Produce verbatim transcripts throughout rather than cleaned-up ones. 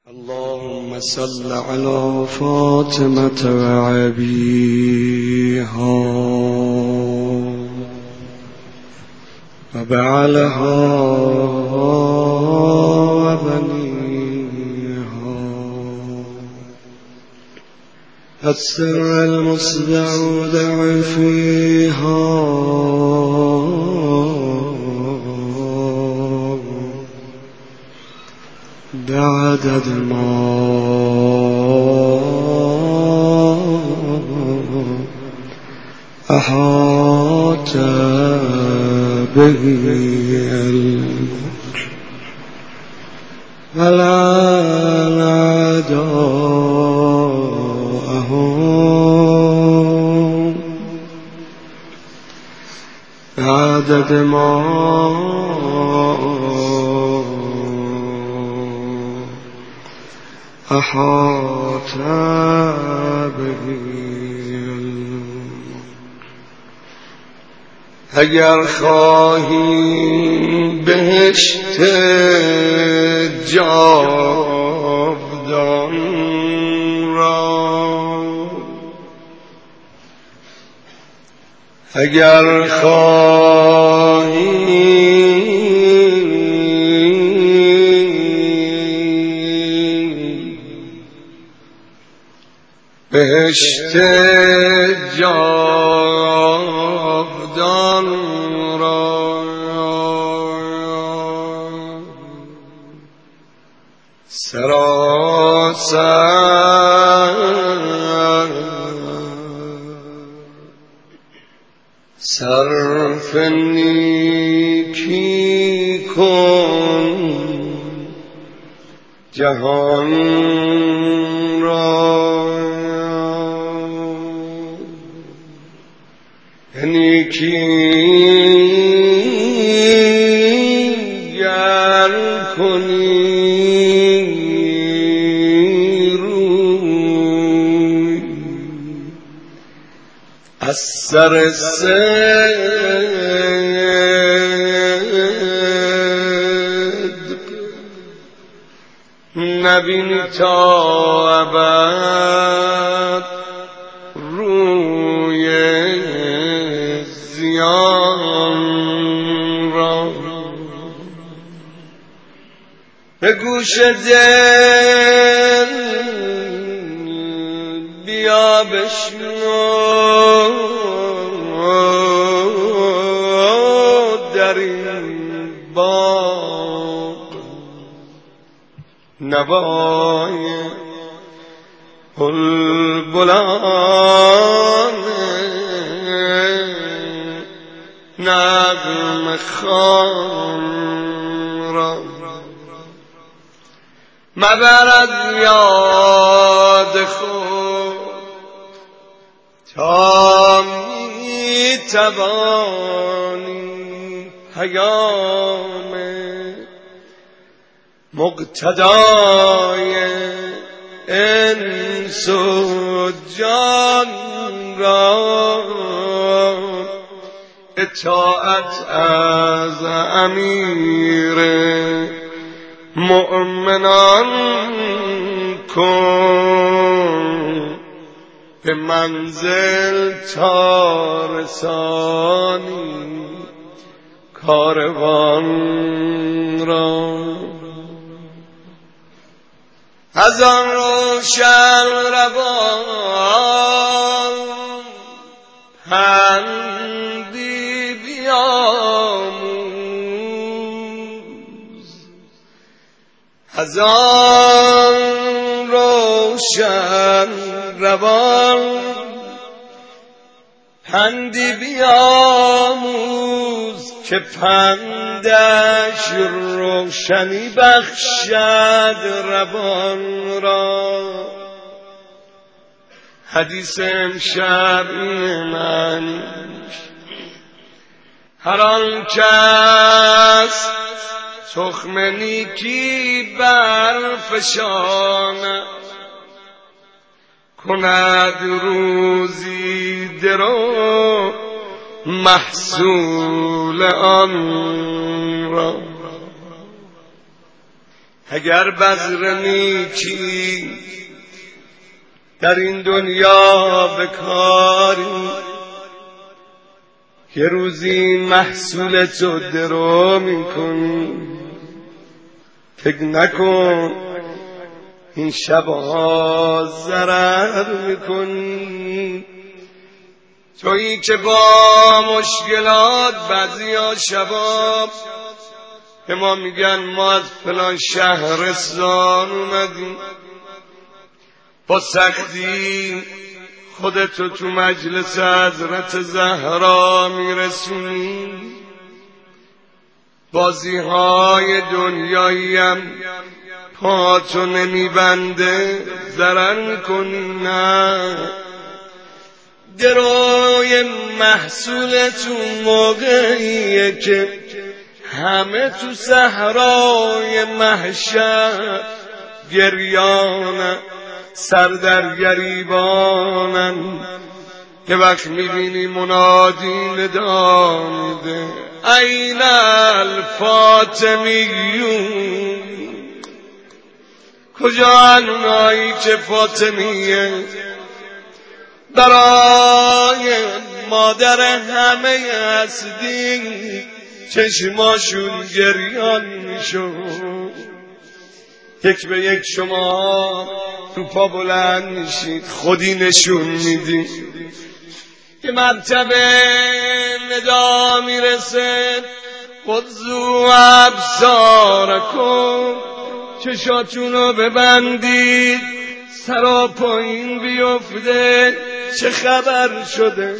اللهم صل على فاطمة وأبيها وبعلها وبنيها السر المستودع فيها بعدد ما أحاط به علمك ولعن أعداءهم بعدد ما أحاط به علمك. اگر خواهی بهشت جاودان را، اگر خواهی بهشت جاودان را، سراسر صرف نیکی کن جهان را، نیکی گر کنی روی از سر صدق نبینی تا ابد روی زیان را. به گوش دل بیا بشنو در این باغ نوای بلبلان نغمه خوان را. مبرد یاد خود تا می توانی پیام مقتدای انس و جان را. اطاعت از امیر مؤمنان کن به منزل تا رسانی کاروان را. از آن روشن روان پندی بیاموز، از آن روشن روان پندی بیاموز که پندش روشنی بخشد روان را. حدیث امشب من هر آن کس تخم نیکی برفشاند کند روزی درو محصول آن را. اگر بذر نیکی در این دنیا بکاری، یه روزی محصول تو درو میکنی. فکر نکن این شبها ضرر میکنی. تویی که با مشکلات بعضیا شباب به ما میگن ما از فلان شهرستان اومدیم، با سختی خودتو تو مجلس حضرت زهرا میرسونی. بازی های دنیایی هم پاتو نمیبنده، ضرر میکنی. نه، گروی محصول تو موقعیه که همه تو صحرای محشر گریانن، سر در گریبانن. یه وقت میبینی منادی ندا میده این الفاطمیون، کجا اونایی که فاطمیه برای مادر همه هستی چشماشون گریان میشون. یک به یک شما تو پا بلند میشید، خودی نشون میدی. که مرتبه ندا میرسه خذوا ابصارکم، چشاتونو ببندید، سرا پایین بیفته. چه خبر شده؟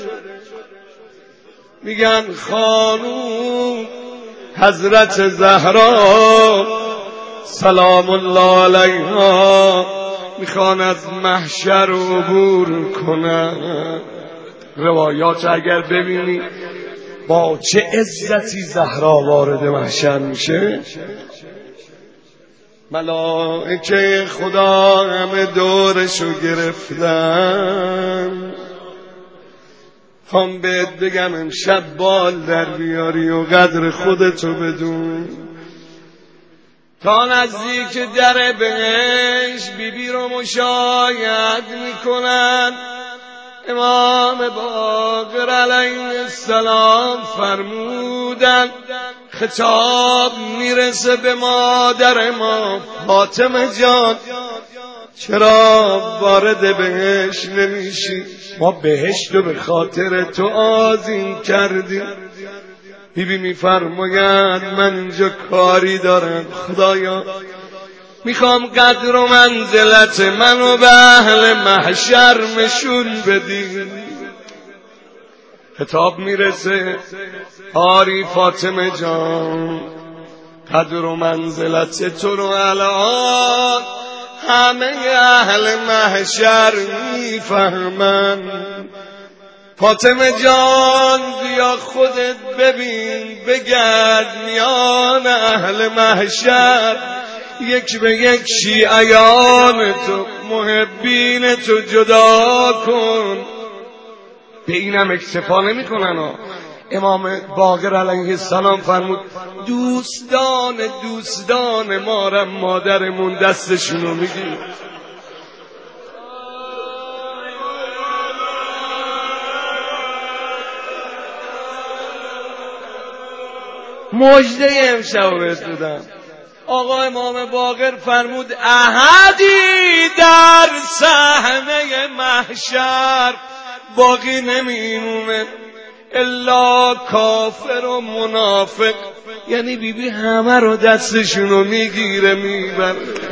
میگن خانوم حضرت زهرا سلام الله علیها میخوان از محشر عبور کنن. روایات اگر ببینی با چه عزتی زهرا وارد محشر میشه، ملائکه خدا همه دورشو گرفتن. هم بهت بگم امشب بال در بیاری و قدر خودتو بدون. تا نزدیک در بهشت بی بی رو مشاهد میکنن. امام باقر علیه السلام فرمودن خطاب میرسه به مادر ما فاطمه جان، چرا وارد بهشت نمیشی؟ ما بهشت رو به خاطر تو آذین کردیم. بی بی میفرماید من اینجا کاری دارم خدایا، میخوام قدر و منزلت منو به اهل محشر نشون بدی. خطاب میرسه آری فاطمه جان، قدر و منزلت تو رو الان همه اهل محشر میفهمن. فاطمه جان بیا خودت ببین، بگرد میان اهل محشر، یک به یک شیعیان تو محبین تو جدا کن. به اینم اکتفا نمی کنن. امام باقر علیه السلام فرمود دوستان دوستان مارم مادرمون دستشونو میگیر. مژده امشب بهت دادم. آقا امام باقر فرمود احدی در صحنه محشر باقی نمیمونه الا کافر و منافق. یعنی بی بی همه رو دستشونو میگیره میبره.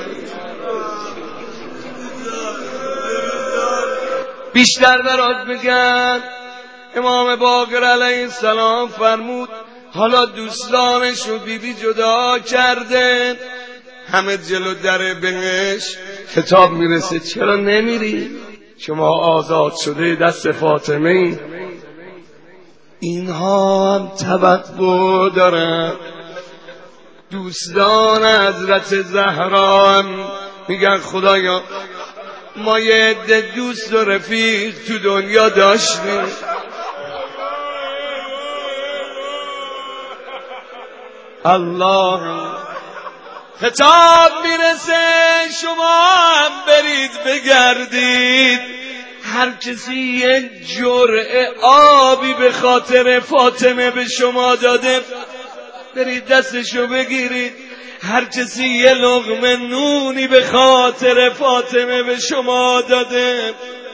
بیشتر برات بگن امام باقر علیه السلام فرمود حالا دوستانش رو بی بی جدا کرده، همه جلو در بهشت. خطاب میرسه چرا نمیری؟ شما آزاد شده دست فاطمه ای. اینها هم توقع دارن. دوستان حضرت زهرا هم میگن خدایا ما یه عده دوست و رفیق تو دنیا داشتیم، الله خطاب میرسه شما هم برید بگردید، هر کسی یک جرعه آبی به خاطر فاطمه به شما داده برید دستشو بگیرید، هر کسی یه لقمه نونی به خاطر فاطمه به شما داده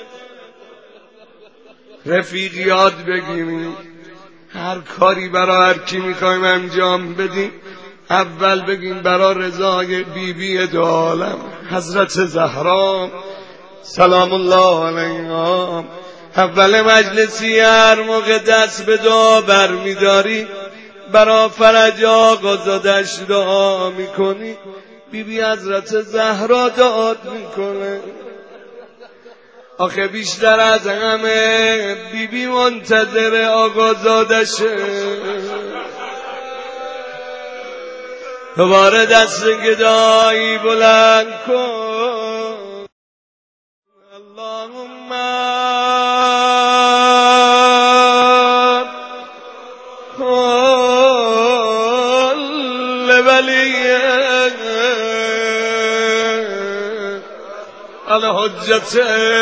رفیق یاد بگیریم هر کاری برای هر کی میخوایم انجام بدیم اول بگیم برای رضای بیبی دو عالم حضرت زهرا سلام الله علیها. اول مجلسی هر موقع دست به دعا برمیداری برای فرج آقا زادش دعا میکنی، بیبی حضرت زهرا دعا میکنه. آخه بیشتر از همه بیبی منتظر آقا زادشه. دوباره دست گدایی بلند کن. اللهم الحجت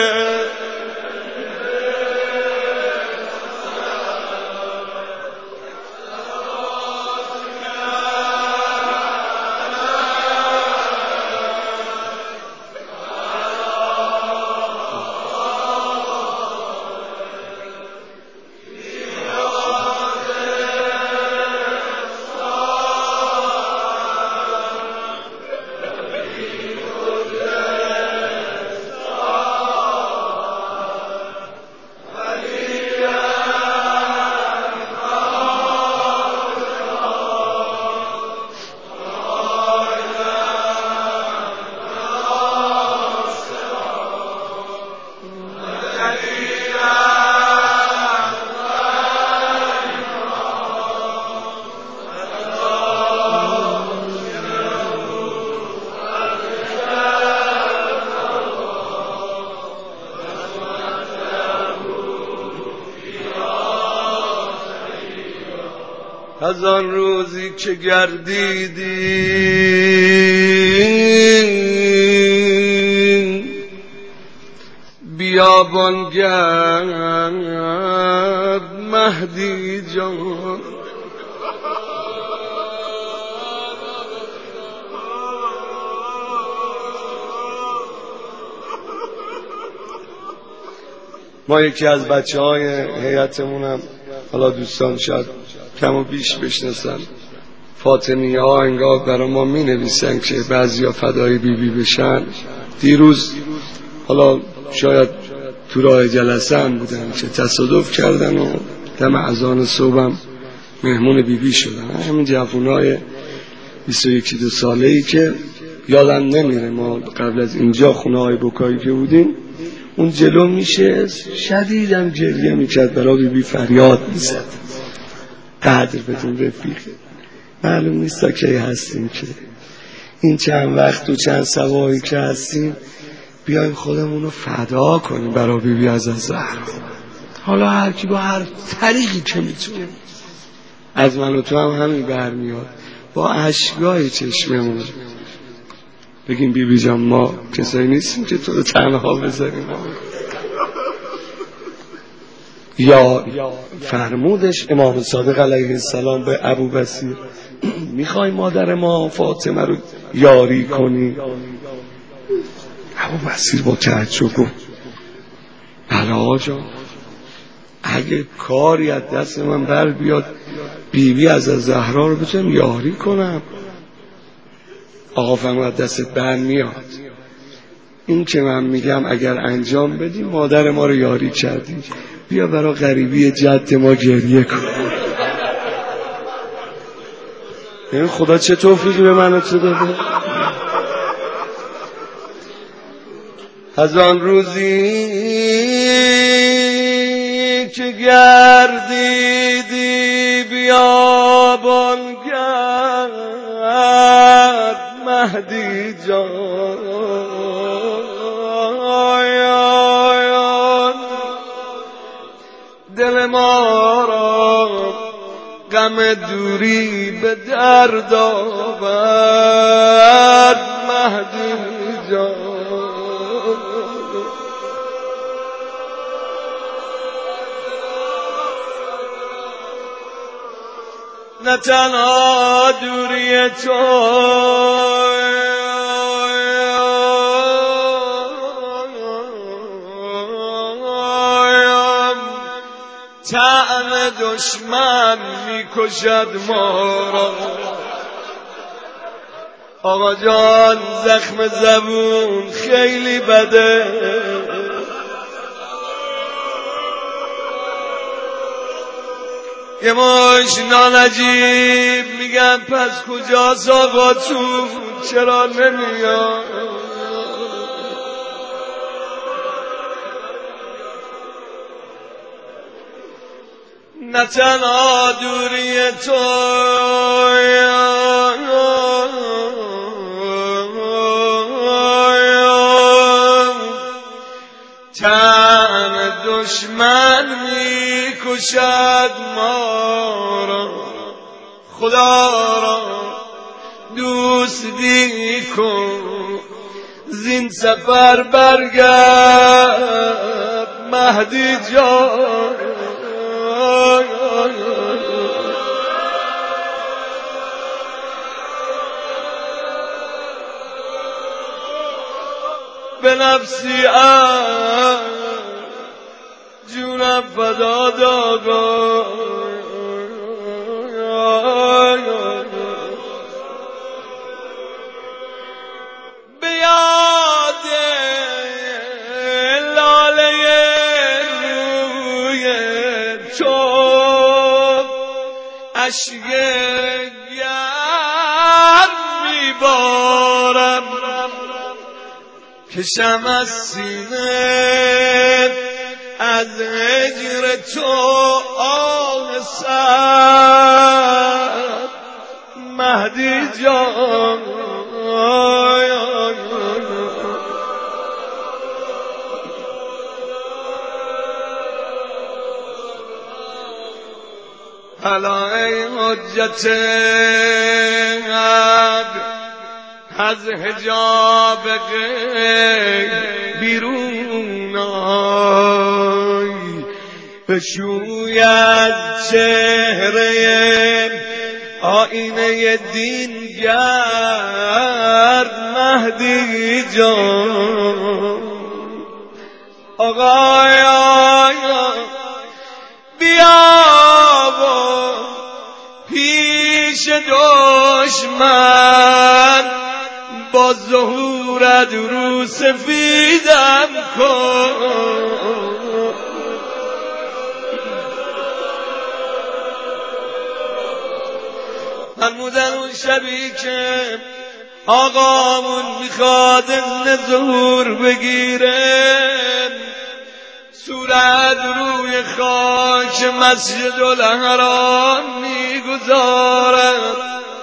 از آن روزی که گردیدی بیابان گرد مهدی جان، ما یکی از بچه های هیئتمونم حالا دوستان شاید کم و بیش بشناسن، فاطمی ها انگار برای ما می نویسن که بعضی ها فدای بی بی بشن. دیروز حالا شاید تو راه جلسه هم بودن که تصادف کردن و دم اذان صبحم مهمون بی بی شدن. همین جوانای بیست و یک دو ساله ای که یادم نمیره ما قبل از اینجا خونه های بکایی که بودیم اون جلو میشه شدیدم گریه میکرد برای بی بی فریاد میزد قدر بدون رفیق. معلوم نیست کی هستیم که این چند وقت و چند سواهی که هستیم بیایم خودمون رو فدا کنیم برای بی بی از زهرا. حالا هر کی با هر طریقی که میتونه، از من و تو هم همین برمیاد، با اشکای چشممون بگیم بی بی جان ما کسایی نیستیم که تو رو تنها بذاریم. یا فرمودش امام صادق علیه السلام به ابوبصیر میخوای مادر ما فاطمه رو یاری کنی؟ ابوبصیر با تعجب گفت بله آقا جان، اگه کاری از دست من بر بیاد بیبی بی از زهرا رو بتونم یاری کنم. آقا فرمود دستت بر میاد، این که من میگم اگر انجام بدی مادر ما رو یاری کردی، بیا برای غریبی جد ما گریه کن. یعنی خدا چه توفیقی به من و تو داده. از آن روزی که گردیدی بیابان گرد مهدی جان، دل ما را غم دوری به درد آورد مهدی جان. نه تنها دوری تو طعن دشمن میکشد ما را. آقا جان زخم زبون خیلی بده، یه ماش نانجیب میگن پس کجاست آقا تو چرا نمیاد؟ نه تنها دوری تو طعن دشمن میکشد ما را. خدا را دوستی کن زین سفر برگرد مهدی جان. به نفسی جونم فدا دادا، به یاد لاله روی تو اشک گرم میبارم، کشم از سینه از هجر تو آه سرد مهدی جان. حالا ای حجت حق از حجاب غیب بیرون آی، بشوید چهره آینه دینگر مهدی جان. آقایا بیا و پیش دشمن با ظهورت رو سفیدم کن. فرمودن اون شبی که آقامون میخواد اذن ظهور بگیره، صورت روی خاک مسجد الحرام میگذارد.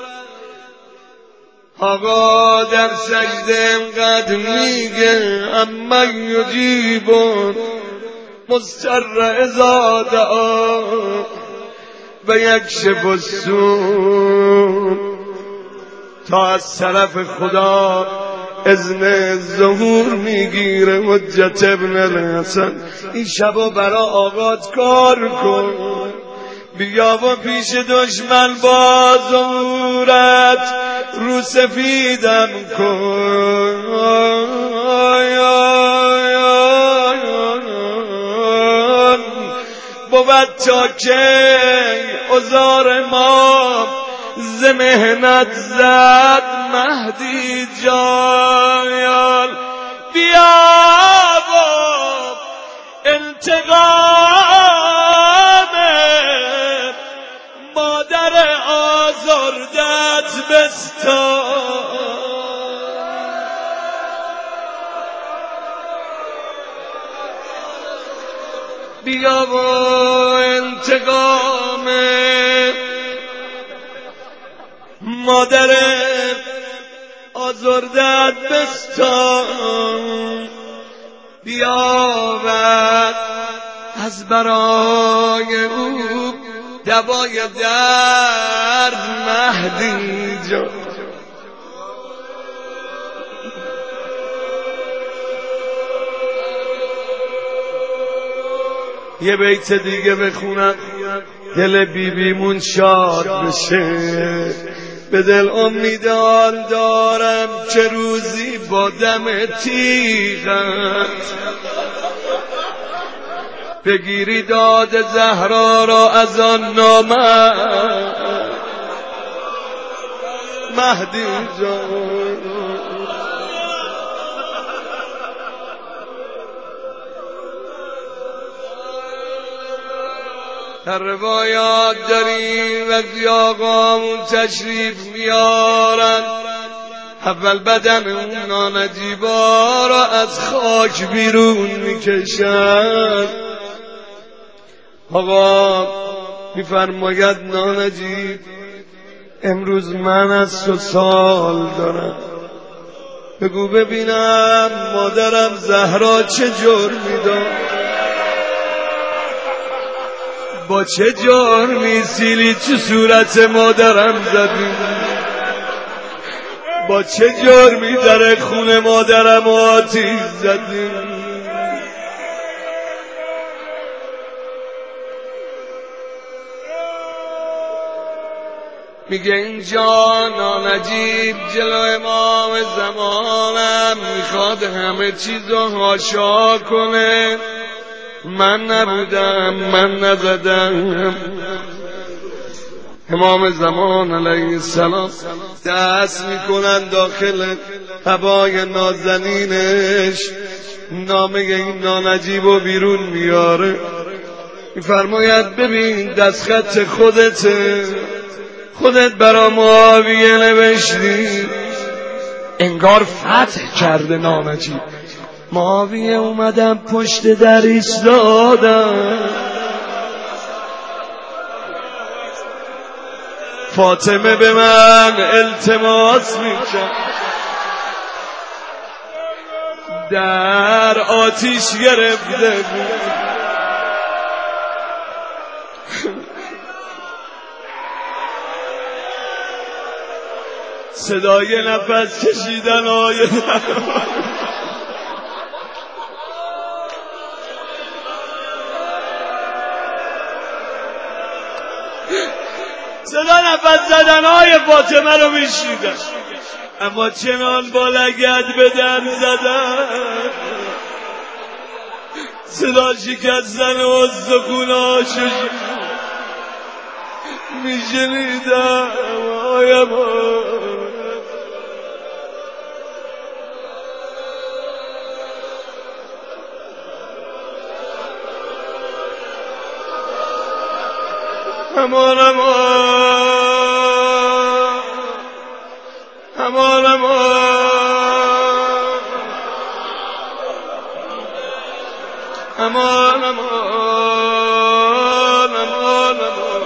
آقا در سجده انقدر میگه اما یجیبون مضطر اذا دعا و یکشف السوء، تا از طرف خدا اذن ظهور میگیره. حجت ابن الحسن این شبا برا آقات کار کن، بیا و پیش دشمن با ظهورت رو سفیدم کن. بود تا که عذار ما ز مهنت زد مهدی جان. بیا و انتقام مادر آزردت بستان. بیا و انتقام مادر آزردت بستان. بیا و از برای او دوای درد مهدی جان. یه بیت دیگه بخونم دل بیبیمون شاد بشه. به دل امیدان دارم که روزی با دم تیغت بگیری داد زهرا را از آن نامه مهدی جان. در روایات داریم وقتی آقامون تشریف میارن اول بدن اون نانجیبا را از خاک بیرون میکشن. آقا میفرماید نانجیب امروز من از تو سال دارم، بگو ببینم مادرم زهرا چه جرمی داشت، با چه جرمی سیلی چه صورت مادرم زدی، با چه جرمی در خون مادرم آتیش زدی. میگه اینجا نانجیب جلو امام زمانم میخواد همه چیزو حاشا کنه. من نبودم، من نزدم. امام زمان علیه السلام دست میکنن داخل قبای نازنینش، نامه این نانجیب و بیرون میاره. میفرماید ببین دستخط خودته، خودت برا معاویه نوشتی. انگار فتح کرده نانجیب. معاویه اومدم پشت در ایستادم، فاطمه به من التماس میکرد، در آتیش گرفته بود. صدای نفس کشیدن آیه صدا نفس زدنهای فاطمه رو میشنیدن، اما چنان با لگد به در زدن صدا شکستن استخوناشو میشنیدم. آیم امان امان امان امان امان امان امان